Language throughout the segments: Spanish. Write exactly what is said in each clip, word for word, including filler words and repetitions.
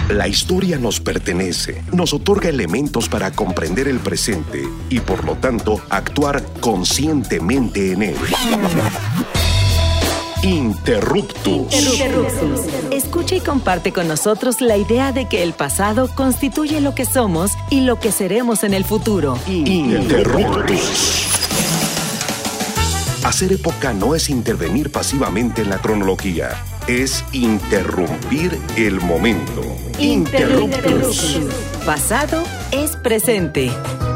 La historia nos pertenece, nos otorga elementos para comprender el presente y, por lo tanto, actuar conscientemente en él. Interruptus. Interruptus. Escucha y comparte con nosotros la idea de que el pasado constituye lo que somos y lo que seremos en el futuro. Interruptus. Hacer época no es intervenir pasivamente en la cronología, es interrumpir el momento. Interruptus. Pasado es presente.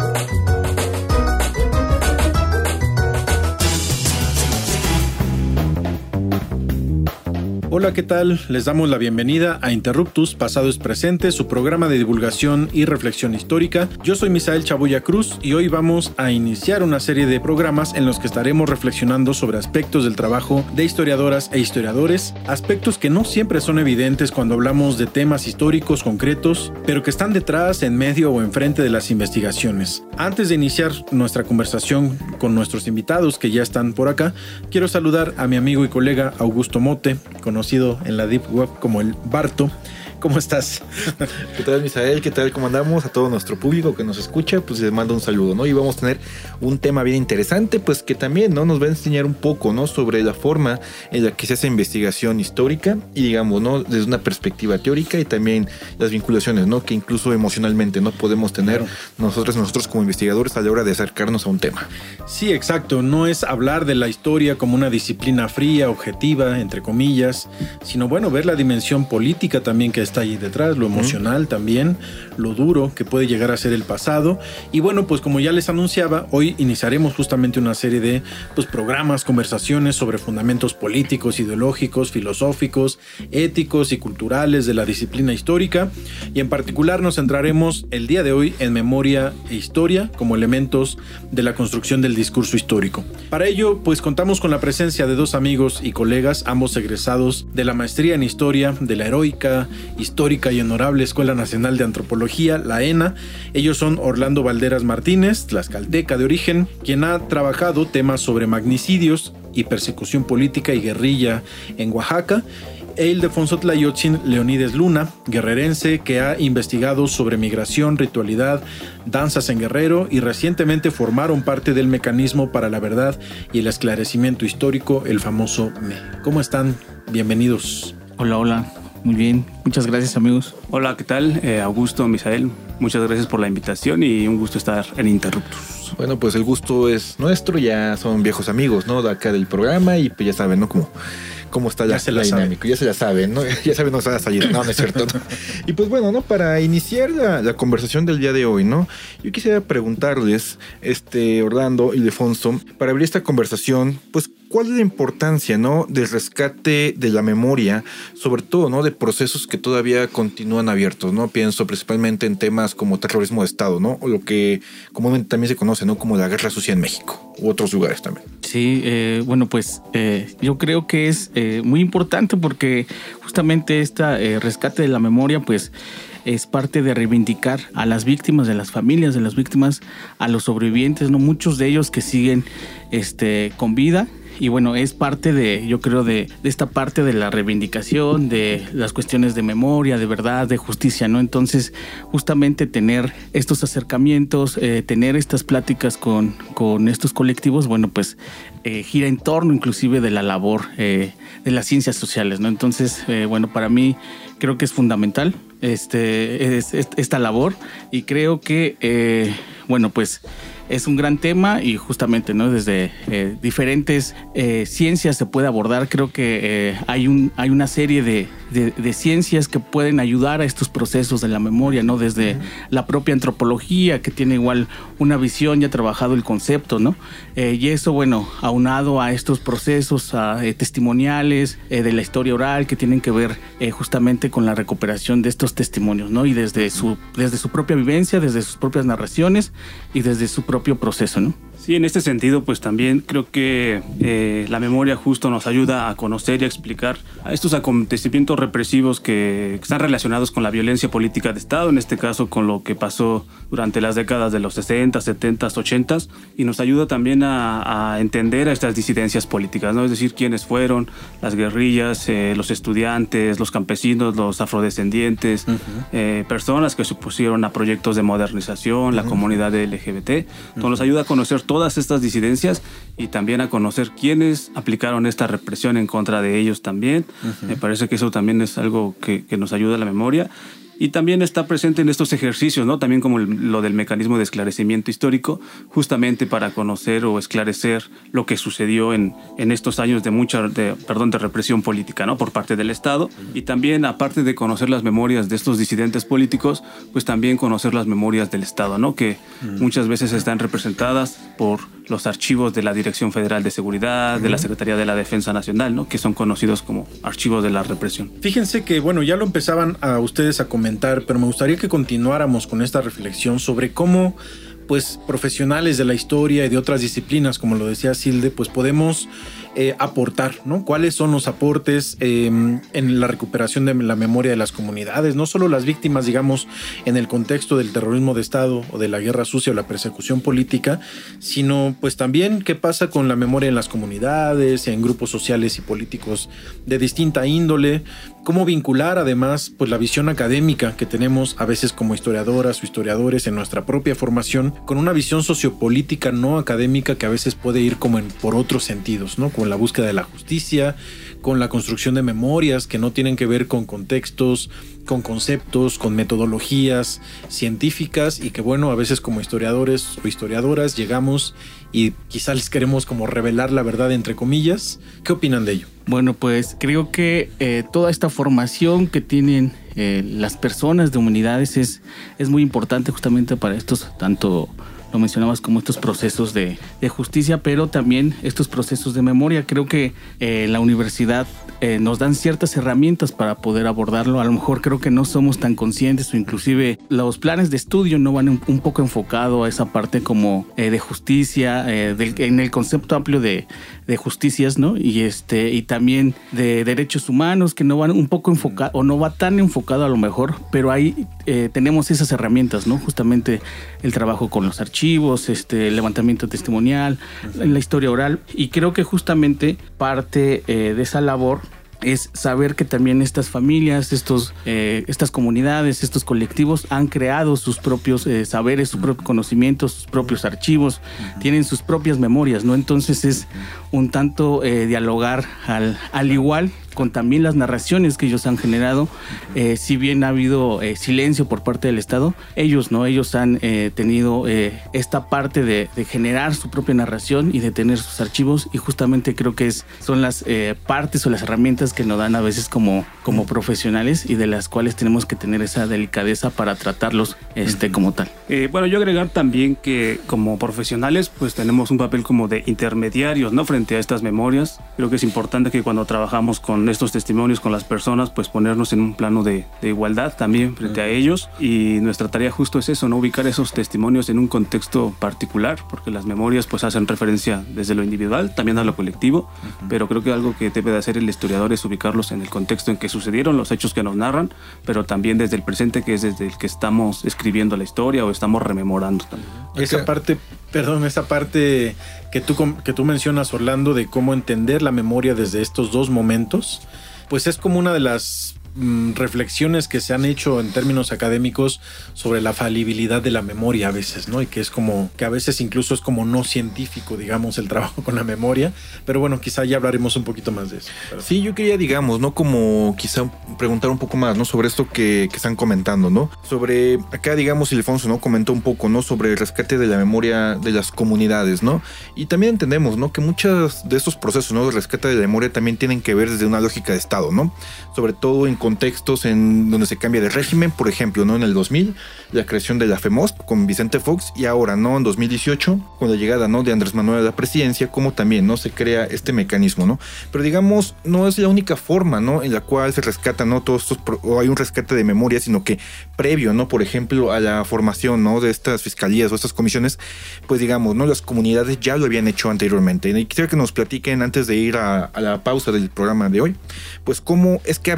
Hola, ¿qué tal? Les damos la bienvenida a Interruptus, Pasado es Presente, su programa de divulgación y reflexión histórica. Yo soy Misael Chabuya Cruz y hoy vamos a iniciar una serie de programas en los que estaremos reflexionando sobre aspectos del trabajo de historiadoras e historiadores, aspectos que no siempre son evidentes cuando hablamos de temas históricos concretos, pero que están detrás, en medio o enfrente de las investigaciones. Antes de iniciar nuestra conversación con nuestros invitados que ya están por acá, quiero saludar a mi amigo y colega Augusto Mote, conocido en la Deep Web como el Barto. ¿Cómo estás? ¿Qué tal, Misael? ¿Qué tal? ¿Cómo andamos? A todo nuestro público que nos escucha, pues les mando un saludo, ¿no? Y vamos a tener un tema bien interesante, pues que también, ¿no? Nos va a enseñar un poco, ¿no? Sobre la forma en la que se hace investigación histórica y, digamos, ¿no? Desde una perspectiva teórica y también las vinculaciones, ¿no? Que incluso emocionalmente, ¿no? Podemos tener nosotros, nosotros como investigadores a la hora de acercarnos a un tema. Sí, exacto. No es hablar de la historia como una disciplina fría, objetiva, entre comillas, sino, bueno, ver la dimensión política también que está ahí detrás, lo emocional uh-huh. también, lo duro que puede llegar a ser el pasado. Y bueno, pues como ya les anunciaba, hoy iniciaremos justamente una serie de pues, programas, conversaciones sobre fundamentos políticos, ideológicos, filosóficos, éticos y culturales de la disciplina histórica, y en particular nos centraremos el día de hoy en memoria e historia como elementos de la construcción del discurso histórico. Para ello, pues contamos con la presencia de dos amigos y colegas, ambos egresados de la maestría en historia de la heroica, histórica y honorable Escuela Nacional de Antropología, la ENA. Ellos son Orlando Valderas Martínez, tlaxcalteca de origen, quien ha trabajado temas sobre magnicidios y persecución política y guerrilla en Oaxaca, e Ildefonso Tlayotzin Leonides Luna, guerrerense, que ha investigado sobre migración, ritualidad, danzas en Guerrero y recientemente formaron parte del Mecanismo para la Verdad y el Esclarecimiento Histórico, el famoso M E. ¿Cómo están? Bienvenidos. Hola, hola. Muy bien, muchas gracias, amigos. Hola, ¿qué tal? Eh, Augusto, Misael, muchas gracias por la invitación y un gusto estar en Interruptus. Bueno, pues el gusto es nuestro, ya son viejos amigos, ¿no? De acá del programa y pues ya saben, ¿no? Como cómo está ya la, se la dinámica, ya se la saben, ¿no? Ya saben, no se va a salir, no, no es cierto, ¿no? Y pues bueno, ¿no? Para iniciar la, la conversación del día de hoy, ¿no? Yo quisiera preguntarles, este, Orlando y Ildefonso, para abrir esta conversación, pues, ¿cuál es la importancia, ¿no? del rescate de la memoria, sobre todo, ¿no? de procesos que todavía continúan abiertos, ¿no? Pienso principalmente en temas como terrorismo de Estado, ¿no? O lo que comúnmente también se conoce, ¿no? Como la guerra sucia en México u otros lugares también. Sí, eh, bueno, pues eh, yo creo que es eh, muy importante porque justamente este eh, rescate de la memoria, pues, es parte de reivindicar a las víctimas, de las familias de las víctimas, a los sobrevivientes, ¿no? Muchos de ellos que siguen este, con vida. Y bueno, es parte de, yo creo, de, de esta parte de la reivindicación, de las cuestiones de memoria, de verdad, de justicia, ¿no? Entonces, justamente tener estos acercamientos, eh, tener estas pláticas con, con estos colectivos, bueno, pues eh, gira en torno inclusive de la labor eh, de las ciencias sociales, ¿no? Entonces, eh, bueno, para mí creo que es fundamental este, es, es, esta labor y creo que, eh, bueno, pues es un gran tema y justamente, ¿no? Desde eh, diferentes eh, ciencias se puede abordar. Creo que eh, hay un hay una serie de, de, de ciencias que pueden ayudar a estos procesos de la memoria, ¿no? Desde uh-huh. la propia antropología, que tiene igual una visión, ya ha trabajado el concepto, ¿no? Eh, y eso, bueno, aunado a estos procesos a, eh, testimoniales eh, de la historia oral que tienen que ver eh, justamente con la recuperación de estos testimonios, ¿no? Y desde su, desde su propia vivencia, desde sus propias narraciones y desde su propio proceso, ¿no? Sí, en este sentido, pues también creo que eh, la memoria justo nos ayuda a conocer y a explicar a estos acontecimientos actos represivos que están relacionados con la violencia política de Estado, en este caso con lo que pasó durante las décadas de los sesenta, setenta, ochenta, y nos ayuda también a, a entender a estas disidencias políticas, ¿no? Es decir, quiénes fueron las guerrillas, eh, los estudiantes, los campesinos, los afrodescendientes, uh-huh. eh, personas que se opusieron a proyectos de modernización, uh-huh. la comunidad L G B T. Entonces uh-huh. nos ayuda a conocer todas estas disidencias y también a conocer quiénes aplicaron esta represión en contra de ellos también. Uh-huh. Me parece que eso también es algo que, que nos ayuda a la memoria. Y también está presente en estos ejercicios, ¿no? También como el, lo del mecanismo de esclarecimiento histórico, justamente para conocer o esclarecer lo que sucedió en, en estos años de mucha, de, perdón, de represión política, ¿no? Por parte del Estado. Y también, aparte de conocer las memorias de estos disidentes políticos, pues también conocer las memorias del Estado, ¿no? Que mm. muchas veces están representadas por los archivos de la Dirección Federal de Seguridad, mm. de la Secretaría de la Defensa Nacional, ¿no? Que son conocidos como archivos de la represión. Fíjense que, bueno, ya lo empezaban a ustedes a comentar, pero me gustaría que continuáramos con esta reflexión sobre cómo, pues, profesionales de la historia y de otras disciplinas, como lo decía Silde, pues podemos eh, aportar, ¿no? ¿Cuáles son los aportes eh, en la recuperación de la memoria de las comunidades? No solo las víctimas, digamos, en el contexto del terrorismo de Estado o de la guerra sucia o la persecución política, sino pues también qué pasa con la memoria en las comunidades, en grupos sociales y políticos de distinta índole. Cómo vincular además pues la visión académica que tenemos a veces como historiadoras o historiadores en nuestra propia formación con una visión sociopolítica no académica que a veces puede ir como en, por otros sentidos, ¿no? Con la búsqueda de la justicia, con la construcción de memorias que no tienen que ver con contextos, con conceptos, con metodologías científicas y que bueno, a veces como historiadores o historiadoras llegamos y quizá les queremos como revelar la verdad entre comillas. ¿Qué opinan de ello? Bueno, pues creo que eh, toda esta formación que tienen eh, las personas de humanidades es, es muy importante justamente para estos, tanto lo mencionabas como estos procesos de, de justicia, pero también estos procesos de memoria. Creo que eh, la universidad eh, nos dan ciertas herramientas para poder abordarlo. A lo mejor creo que no somos tan conscientes o inclusive los planes de estudio no van un, un poco enfocado a esa parte como eh, de justicia, eh, del, en el concepto amplio de, de justicias, ¿no? Y, este, y también de derechos humanos que no van un poco enfocado o no va tan enfocado a lo mejor, pero ahí eh, tenemos esas herramientas, ¿no? Justamente el trabajo con los archivos, este, el levantamiento testimonial, la historia oral, y creo que justamente parte eh, de esa labor es saber que también estas familias, estos, eh, estas comunidades, estos colectivos han creado sus propios eh, saberes, su propio conocimiento, sus propios archivos, tienen sus propias memorias, ¿no? Entonces es un tanto eh, dialogar al, al igual con también las narraciones que ellos han generado. Eh, si bien ha habido eh, silencio por parte del Estado, ellos no, ellos han eh, tenido eh, esta parte de, de generar su propia narración y de tener sus archivos, y justamente creo que es, son las eh, partes o las herramientas que nos dan a veces como, como profesionales y de las cuales tenemos que tener esa delicadeza para tratarlos este, como tal. Eh, bueno, yo agregar también que como profesionales pues tenemos un papel como de intermediarios, ¿no? Frente a estas memorias. Creo que es importante que cuando trabajamos con estos testimonios con las personas, pues ponernos en un plano de, de igualdad también frente a ellos, y nuestra tarea justo es eso, ¿no? Ubicar esos testimonios en un contexto particular, porque las memorias pues hacen referencia desde lo individual, también a lo colectivo, uh-huh. pero creo que algo que debe de hacer el historiador es ubicarlos en el contexto en que sucedieron los hechos que nos narran, pero también desde el presente, que es desde el que estamos escribiendo la historia o estamos rememorando también. Esa parte, perdón, esa parte que tú, que tú mencionas, Orlando, de cómo entender la memoria desde estos dos momentos, pues es como una de las mm, reflexiones que se han hecho en términos académicos sobre la falibilidad de la memoria a veces, ¿no? Y que es como, que a veces incluso es como no científico, digamos, el trabajo con la memoria, pero bueno, quizá ya hablaremos un poquito más de eso. Pero... Sí, yo quería, digamos, ¿no? Como quizá preguntar un poco más, ¿no? Sobre esto que, que están comentando, ¿no? Sobre, acá, digamos, Ildefonso, ¿no? Comentó un poco, ¿no? Sobre el rescate de la memoria de las comunidades, ¿no? Y también entendemos, ¿no? Que muchos de estos procesos, ¿no? De rescate de la memoria también tienen que ver desde una lógica de Estado, ¿no? Sobre todo en contextos en donde se cambia de régimen, por ejemplo, ¿no? En el dos mil, la creación de la FEMOSP con Vicente Fox, y ahora, ¿no? En dos mil dieciocho, con la llegada, ¿no? De Andrés Manuel a la presidencia, como también, ¿no? Se crea este mecanismo, ¿no? Pero digamos, no es la única forma, ¿no? En la cual se rescata, ¿no? Todos estos, o hay un rescate de memoria, sino que previo, ¿no? Por ejemplo, a la formación, ¿no? De estas fiscalías o estas comisiones, pues digamos, ¿no? Las comunidades ya lo habían hecho anteriormente. Y quisiera que nos platiquen, antes de ir a, a la pausa del programa de hoy, pues cómo es que ha, ha sido ese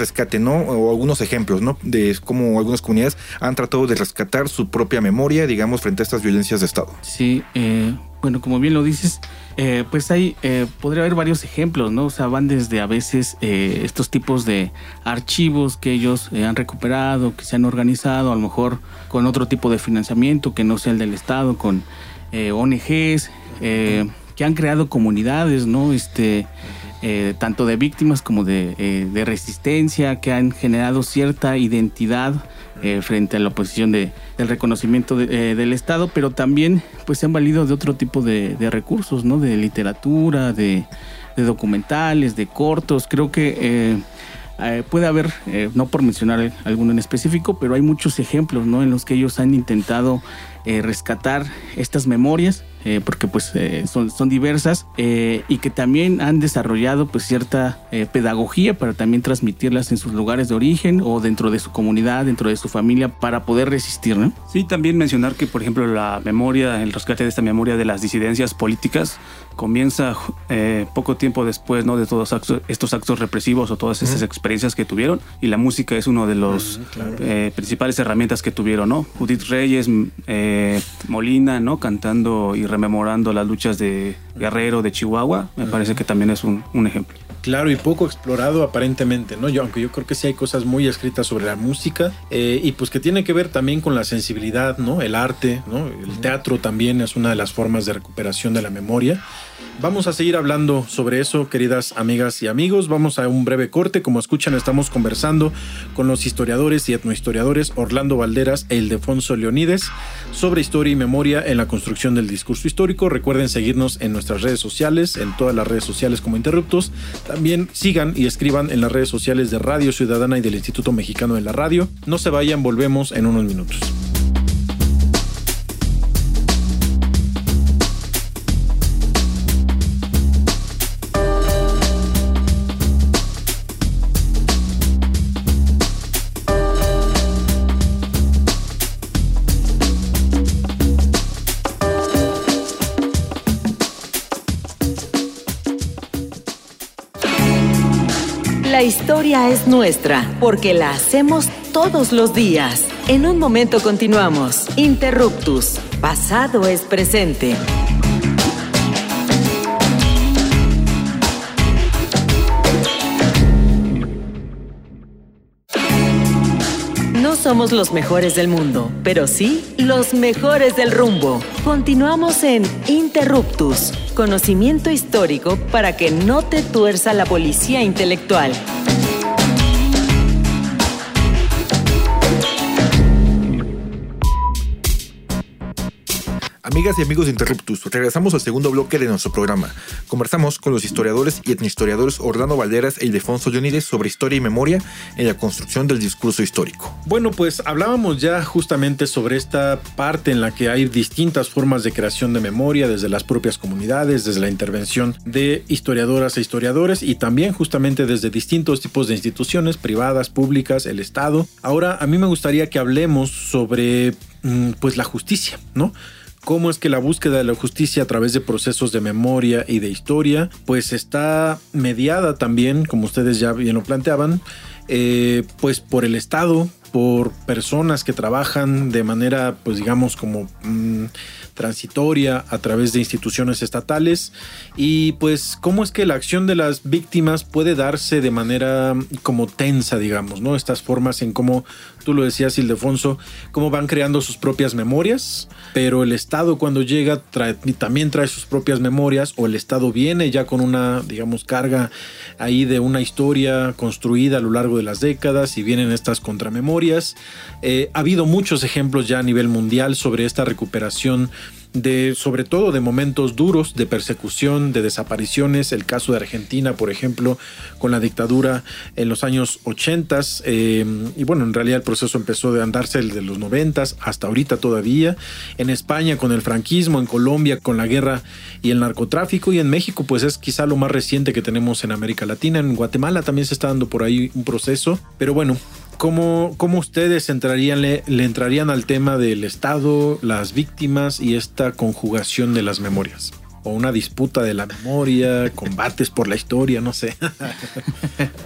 rescate, ¿no? O algunos ejemplos, ¿no? De cómo algunas comunidades han tratado de rescatar su propia memoria, digamos, frente a estas violencias de Estado. Sí, eh, bueno, como bien lo dices, eh, pues hay, eh, podría haber varios ejemplos, ¿no? O sea, van desde a veces eh, estos tipos de archivos que ellos eh, han recuperado, que se han organizado, a lo mejor con otro tipo de financiamiento que no sea el del Estado, con eh, O N Ges, eh, que han creado comunidades, ¿no? Este... Eh, tanto de víctimas como de, eh, de resistencia, que han generado cierta identidad eh, frente a la oposición de, del reconocimiento de, eh, del Estado, pero también pues se han valido de otro tipo de, de recursos, ¿no? De literatura, de, de documentales, de cortos. Creo que eh, eh, puede haber, eh, no por mencionar alguno en específico, pero hay muchos ejemplos, ¿no? En los que ellos han intentado eh, rescatar estas memorias. Eh, porque pues eh, son, son diversas eh, y que también han desarrollado pues cierta eh, pedagogía para también transmitirlas en sus lugares de origen o dentro de su comunidad, dentro de su familia, para poder resistir, ¿no? Sí, también mencionar que, por ejemplo, la memoria, el rescate de esta memoria de las disidencias políticas comienza eh, poco tiempo después, ¿no? De todos actos, estos actos represivos o todas esas uh-huh. experiencias que tuvieron, y la música es uno de los uh-huh, claro. eh, principales herramientas que tuvieron, ¿no? Judith Reyes, eh, Molina, ¿no? Cantando y rememorando las luchas de Guerrero, de Chihuahua, me uh-huh. parece que también es un, un ejemplo. Claro, y poco explorado aparentemente, ¿no? Yo, aunque yo creo que sí hay cosas muy escritas sobre la música eh, y pues que tiene que ver también con la sensibilidad, ¿no? El arte, ¿no? El teatro también es una de las formas de recuperación de la memoria. Vamos a seguir hablando sobre eso, queridas amigas y amigos. Vamos a un breve corte. Como escuchan, estamos conversando con los historiadores y etnohistoriadores Orlando Valderas e Ildefonso Leonides sobre historia y memoria en la construcción del discurso histórico. Recuerden seguirnos en nuestras redes sociales, en todas las redes sociales como Interruptus. También sigan y escriban en las redes sociales de Radio Ciudadana y del Instituto Mexicano de la Radio. No se vayan, volvemos en unos minutos. La historia es nuestra, porque la hacemos todos los días. En un momento continuamos. Interruptus. Pasado es presente. No somos los mejores del mundo, pero sí los mejores del rumbo. Continuamos en Interruptus, conocimiento histórico para que no te tuerza la policía intelectual. Amigas y amigos de Interruptus, regresamos al segundo bloque de nuestro programa. Conversamos con los historiadores y etnohistoriadores Orlando Valderas e Ildefonso Leonides sobre historia y memoria en la construcción del discurso histórico. Bueno, pues hablábamos ya justamente sobre esta parte en la que hay distintas formas de creación de memoria, desde las propias comunidades, desde la intervención de historiadoras e historiadores y también justamente desde distintos tipos de instituciones privadas, públicas, el Estado. Ahora, a mí me gustaría que hablemos sobre pues la justicia, ¿no? Cómo es que la búsqueda de la justicia a través de procesos de memoria y de historia pues está mediada también, como ustedes ya bien lo planteaban, eh, pues por el Estado, por personas que trabajan de manera pues digamos como mmm, transitoria a través de instituciones estatales, y pues cómo es que la acción de las víctimas puede darse de manera como tensa, digamos, ¿no? Estas formas en cómo, tú lo decías, Ildefonso, cómo van creando sus propias memorias, pero el Estado cuando llega trae, también trae sus propias memorias, o el Estado viene ya con una, digamos, carga ahí de una historia construida a lo largo de las décadas y vienen estas contramemorias. Eh, ha habido muchos ejemplos ya a nivel mundial sobre esta recuperación de, sobre todo de momentos duros de persecución, de desapariciones. El caso de Argentina, por ejemplo, con la dictadura en los años ochentas, eh, y bueno, en realidad el proceso empezó de andarse desde los noventas hasta ahorita todavía. En España con el franquismo, en Colombia con la guerra y el narcotráfico, y en México pues es quizá lo más reciente que tenemos en América Latina. En Guatemala también se está dando por ahí un proceso, pero bueno, ¿Cómo, ¿Cómo ustedes entrarían, le, le entrarían al tema del Estado, las víctimas y esta conjugación de las memorias? O una disputa de la memoria, combates por la historia, no sé.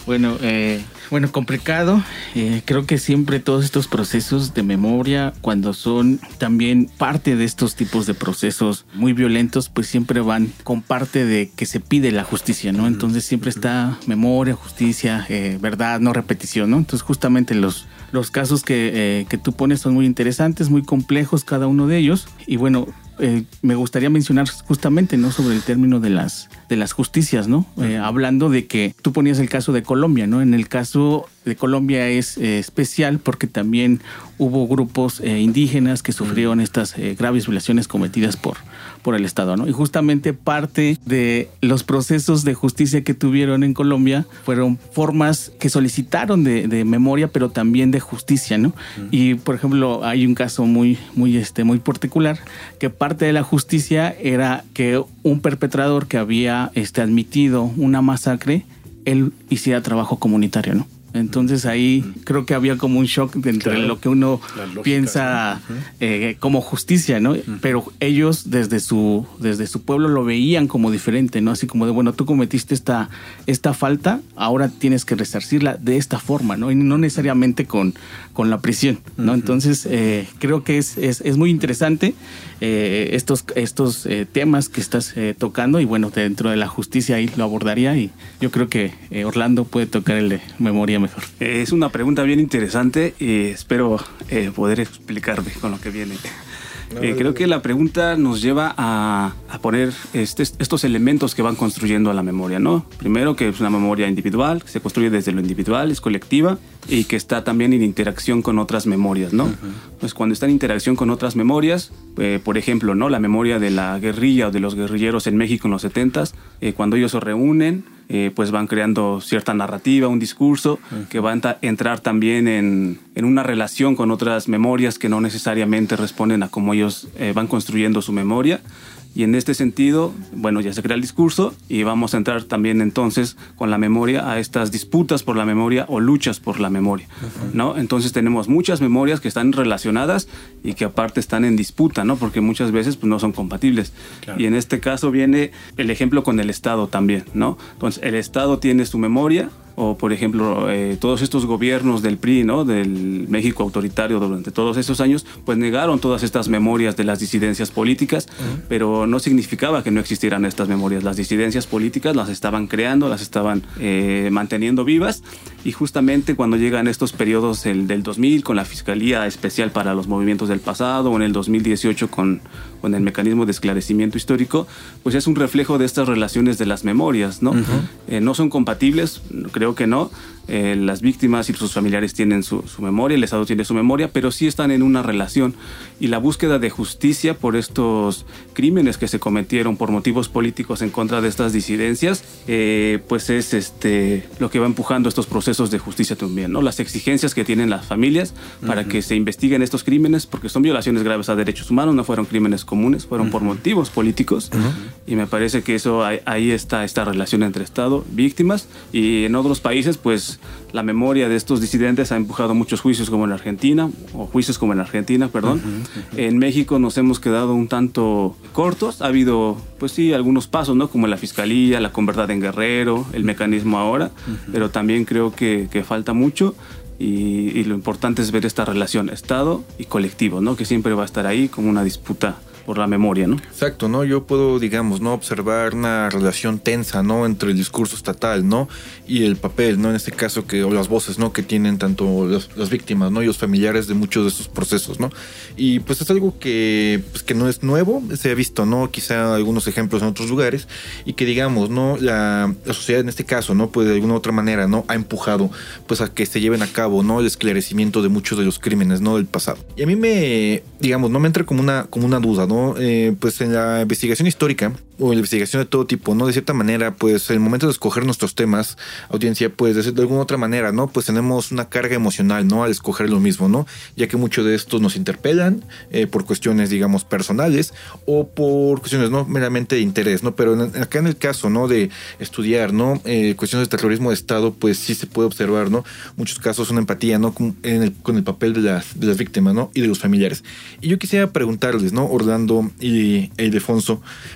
Bueno, eh, bueno, complicado. Eh, creo que siempre todos estos procesos de memoria, cuando son también parte de estos tipos de procesos muy violentos, pues siempre van con parte de que se pide la justicia, ¿no? Entonces siempre está memoria, justicia, eh, verdad, no repetición, ¿no? Entonces justamente los, los casos que, eh, que tú pones son muy interesantes, muy complejos cada uno de ellos. Y bueno, Eh, me gustaría mencionar justamente, ¿no?, sobre el término de las de las justicias, ¿no? Eh, hablando de que tú ponías el caso de Colombia, ¿no? En el caso de Colombia es eh, especial porque también hubo grupos eh, indígenas que sufrieron estas eh, graves violaciones cometidas por, por el Estado, ¿no? Y justamente parte de los procesos de justicia que tuvieron en Colombia fueron formas que solicitaron de, de memoria, pero también de justicia, ¿no? Uh-huh. Y, por ejemplo, hay un caso muy, muy, este, muy particular que parte de la justicia era que un perpetrador que había este, admitido una masacre, él hiciera trabajo comunitario, ¿no? Entonces ahí uh-huh. creo que había como un shock entre claro, lo que uno lógica, piensa ¿no? uh-huh. eh, como justicia, ¿no? Uh-huh. Pero ellos desde su desde su pueblo lo veían como diferente, ¿no? Así como de, bueno, tú cometiste esta, esta falta, ahora tienes que resarcirla de esta forma, ¿no? Y no necesariamente con, con la prisión, ¿no? Uh-huh. Entonces eh, creo que es, es, es muy interesante eh, estos, estos eh, temas que estás eh, tocando, y bueno, dentro de la justicia ahí lo abordaría, y yo creo que eh, Orlando puede tocar el de memoria mejor. Es una pregunta bien interesante y espero eh, poder explicarme con lo que viene. Eh, creo que la pregunta nos lleva a, a poner este, estos elementos que van construyendo a la memoria, ¿no? Primero, que es una memoria individual, que se construye desde lo individual, es colectiva, y que está también en interacción con otras memorias, ¿no? Uh-huh. Pues cuando está en interacción con otras memorias, eh, por ejemplo, ¿no?, la memoria de la guerrilla o de los guerrilleros en México en los setentas, eh, cuando ellos se reúnen, eh, pues van creando cierta narrativa, un discurso, uh-huh. que va a ent- entrar también en, en una relación con otras memorias que no necesariamente responden a cómo ellos eh, van construyendo su memoria. Y en este sentido, bueno, ya se crea el discurso y vamos a entrar también entonces con la memoria a estas disputas por la memoria o luchas por la memoria, uh-huh. ¿no? Entonces tenemos muchas memorias que están relacionadas y que aparte están en disputa, ¿no? Porque muchas veces pues, no son compatibles. Claro. Y en este caso viene el ejemplo con el Estado también, ¿no? Entonces el Estado tiene su memoria, o por ejemplo eh, todos estos gobiernos del P R I, ¿no?, del México autoritario durante todos esos años, pues negaron todas estas memorias de las disidencias políticas, uh-huh. pero no significaba que no existieran estas memorias. Las disidencias políticas las estaban creando, las estaban eh, manteniendo vivas, y justamente cuando llegan estos periodos el, del dos mil con la Fiscalía Especial para los Movimientos del Pasado, o en el dos mil dieciocho con, con el Mecanismo de Esclarecimiento Histórico, pues es un reflejo de estas relaciones de las memorias, ¿no? Uh-huh. Eh, no son compatibles, creo que no. Eh, las víctimas y sus familiares tienen su, su memoria, el Estado tiene su memoria, pero sí están en una relación, y la búsqueda de justicia por estos crímenes que se cometieron por motivos políticos en contra de estas disidencias, eh, pues es este lo que va empujando estos procesos de justicia también, ¿no? Las exigencias que tienen las familias para uh-huh. que se investiguen estos crímenes, porque son violaciones graves a derechos humanos, no fueron crímenes comunes, fueron uh-huh. por motivos políticos, uh-huh. y me parece que eso ahí, ahí está esta relación entre Estado, víctimas, y en otros países pues la memoria de estos disidentes ha empujado muchos juicios como en Argentina, o juicios como en Argentina, perdón. Uh-huh, uh-huh. En México nos hemos quedado un tanto cortos. Ha habido, pues sí, algunos pasos, ¿no?, como la Fiscalía, la Converdad en Guerrero, el mecanismo ahora, uh-huh. pero también creo que, que falta mucho. Y, y lo importante es ver esta relación Estado y colectivo, ¿no?, que siempre va a estar ahí como una disputa por la memoria, ¿no? Exacto, ¿no? Yo puedo, digamos, ¿no?, observar una relación tensa, ¿no?, entre el discurso estatal, ¿no?, y el papel, ¿no?, en este caso, que, o las voces, ¿no?, que tienen tanto los, las víctimas, ¿no?, y los familiares de muchos de estos procesos, ¿no? Y pues es algo que, pues, que no es nuevo, se ha visto, ¿no?, quizá algunos ejemplos en otros lugares, y que, digamos, ¿no?, la, la sociedad en este caso, ¿no?, pues de alguna u otra manera, ¿no?, ha empujado, pues, a que se lleven a cabo, ¿no?, el esclarecimiento de muchos de los crímenes, ¿no?, del pasado. Y a mí me, digamos, no me entra como una, como una duda, ¿no? Eh, pues en la investigación histórica o en la investigación de todo tipo, ¿no? De cierta manera, pues en el momento de escoger nuestros temas, audiencia, pues de, de alguna otra manera, ¿no? Pues tenemos una carga emocional, ¿no?, al escoger lo mismo, ¿no? Ya que muchos de estos nos interpelan eh, por cuestiones, digamos, personales, o por cuestiones, ¿no?, meramente de interés, ¿no? Pero en, acá en el caso, ¿no?, de estudiar, ¿no?, eh, cuestiones de terrorismo de Estado, pues sí se puede observar, ¿no?, muchos casos una empatía, ¿no?, con, en el, con el papel de las, de las víctimas, ¿no?, y de los familiares. Y yo quisiera preguntarles, ¿no?, Orlando y Ildefonso, pues ¿cuál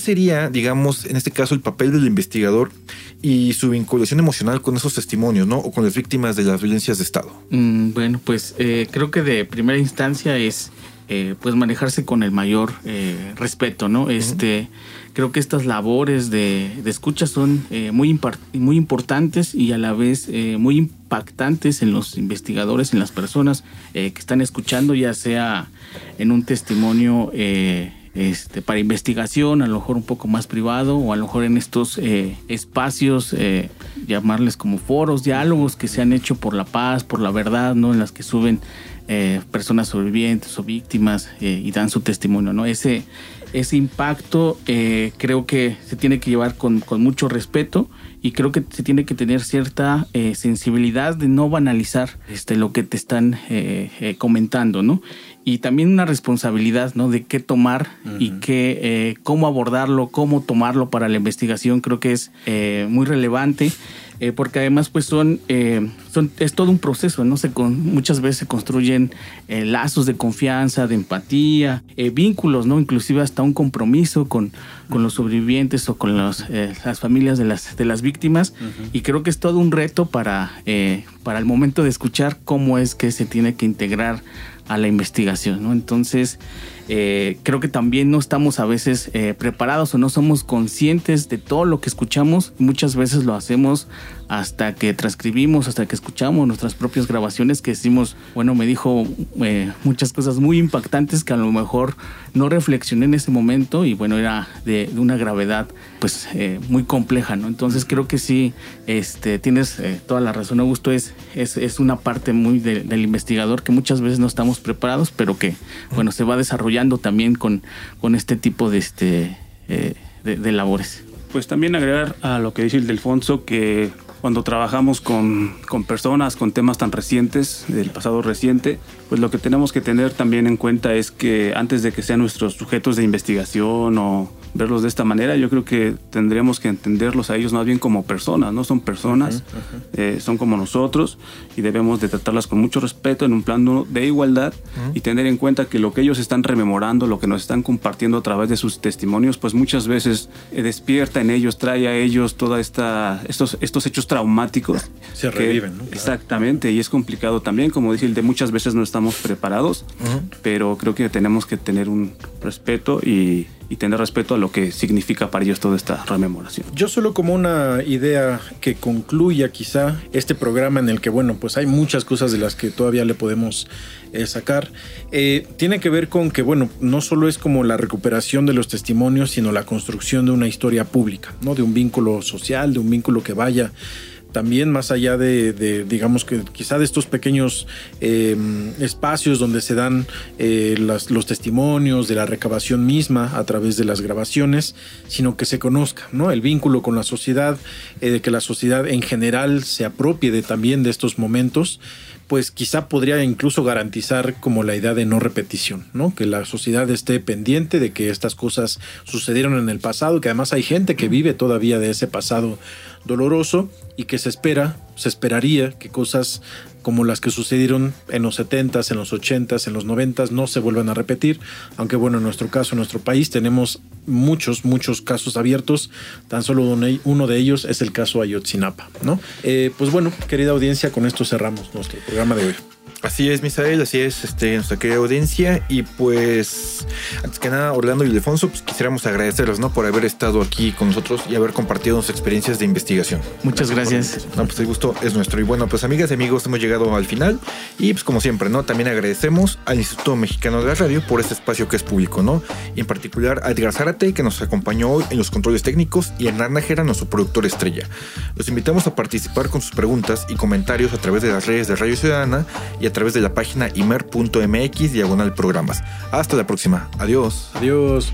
sería, digamos, en este caso, el papel del investigador y su vinculación emocional con esos testimonios, ¿no? O con las víctimas de las violencias de Estado? Mm, bueno, pues eh, creo que de primera instancia es eh, pues manejarse con el mayor eh, respeto, ¿no? Este, uh-huh. Creo que estas labores de, de escucha son eh, muy, impar- muy importantes y a la vez eh, muy impactantes en los investigadores, en las personas eh, que están escuchando, ya sea en un testimonio eh, Este, para investigación, a lo mejor un poco más privado, o a lo mejor en estos eh, espacios, eh, llamarles como foros, diálogos que se han hecho por la paz, por la verdad, ¿no? En las que suben eh, personas sobrevivientes o víctimas eh, y dan su testimonio, ¿no? Ese, ese impacto eh, creo que se tiene que llevar con, con mucho respeto, y creo que se tiene que tener cierta eh, sensibilidad de no banalizar este, lo que te están eh, eh, comentando, ¿no? Y también una responsabilidad, ¿no? De qué tomar uh-huh. y qué, eh, cómo abordarlo, cómo tomarlo para la investigación. Creo que es eh, muy relevante. Eh, porque además pues son, eh, son es todo un proceso, ¿no? Se con, muchas veces se construyen eh, lazos de confianza, de empatía, eh, vínculos, ¿no? Inclusive hasta un compromiso con, con los sobrevivientes o con los, eh, las familias de las, de las víctimas. Uh-huh. Y creo que es todo un reto para, eh, para el momento de escuchar cómo es que se tiene que integrar a la investigación, ¿no? Entonces, eh, creo que también no estamos a veces eh, preparados o no somos conscientes de todo lo que escuchamos. Muchas veces lo hacemos hasta que transcribimos, hasta que escuchamos nuestras propias grabaciones, que decimos, bueno, me dijo eh, muchas cosas muy impactantes que a lo mejor no reflexioné en ese momento, y bueno, era de, de una gravedad pues eh, muy compleja, ¿no? Entonces creo que sí, este, tienes eh, toda la razón, Augusto, es, es, es una parte muy de, del investigador que muchas veces no estamos preparados, pero que bueno, se va desarrollando también con, con este tipo de, este, eh, de, de labores. Pues también agregar a lo que dice Ildefonso, que cuando trabajamos con, con personas, con temas tan recientes, del pasado reciente, pues lo que tenemos que tener también en cuenta es que antes de que sean nuestros sujetos de investigación o verlos de esta manera, yo creo que tendríamos que entenderlos a ellos más bien como personas, ¿no? Son personas, uh-huh, uh-huh. Eh, son como nosotros, y debemos de tratarlas con mucho respeto en un plano de igualdad, uh-huh. y tener en cuenta que lo que ellos están rememorando, lo que nos están compartiendo a través de sus testimonios, pues muchas veces eh, despierta en ellos, trae a ellos toda esta estos, estos hechos traumáticos. Se reviven, ¿no? Exactamente, y es complicado también, como dice el de muchas veces no estamos preparados, uh-huh. pero creo que tenemos que tener un respeto y y tener respeto a lo que significa para ellos toda esta rememoración. Yo solo como una idea que concluya quizá este programa, en el que, bueno, pues hay muchas cosas de las que todavía le podemos eh, sacar, eh, tiene que ver con que, bueno, no solo es como la recuperación de los testimonios, sino la construcción de una historia pública, ¿no? De un vínculo social, de un vínculo que vaya también más allá de, de, digamos que quizá de estos pequeños eh, espacios donde se dan eh, las, los testimonios, de la recabación misma a través de las grabaciones, sino que se conozca, ¿no? El vínculo con la sociedad, eh, de que la sociedad en general se apropie de, también de estos momentos, pues quizá podría incluso garantizar como la idea de no repetición, ¿no? Que la sociedad esté pendiente de que estas cosas sucedieron en el pasado, que además hay gente que vive todavía de ese pasado doloroso, y que se espera, se esperaría que cosas como las que sucedieron en los setentas, en los ochentas, en los noventas no se vuelvan a repetir, aunque bueno, en nuestro caso, en nuestro país tenemos muchos, muchos casos abiertos, tan solo uno de ellos es el caso Ayotzinapa, ¿no? Eh, pues bueno, querida audiencia, con esto cerramos nuestro programa de hoy. Así es, Misael, así es, este, nuestra querida audiencia. Y pues, antes que nada, Orlando y Ildefonso, pues quisiéramos agradecerlos, ¿no? Por haber estado aquí con nosotros y haber compartido sus experiencias de investigación. Muchas gracias. gracias. No, pues el gusto es nuestro. Y bueno, pues amigas y amigos, hemos llegado al final. Y pues como siempre, ¿no? También agradecemos al Instituto Mexicano de la Radio por este espacio que es público, ¿no? Y en particular a Edgar Zárate, que nos acompañó hoy en los controles técnicos, y a Hernán Nájera, nuestro productor estrella. Los invitamos a participar con sus preguntas y comentarios a través de las redes de Radio Ciudadana y a través de la página imer punto mx diagonal programas. Hasta la próxima. Adiós. Adiós.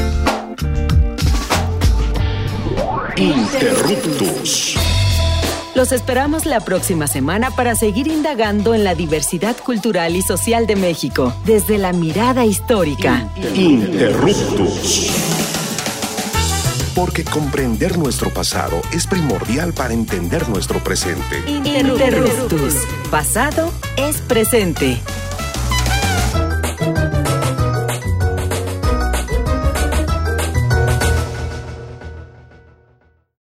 Interruptus. Los esperamos la próxima semana para seguir indagando en la diversidad cultural y social de México, desde la mirada histórica. Interruptus. Porque comprender nuestro pasado es primordial para entender nuestro presente. Interruptus. Pasado es presente.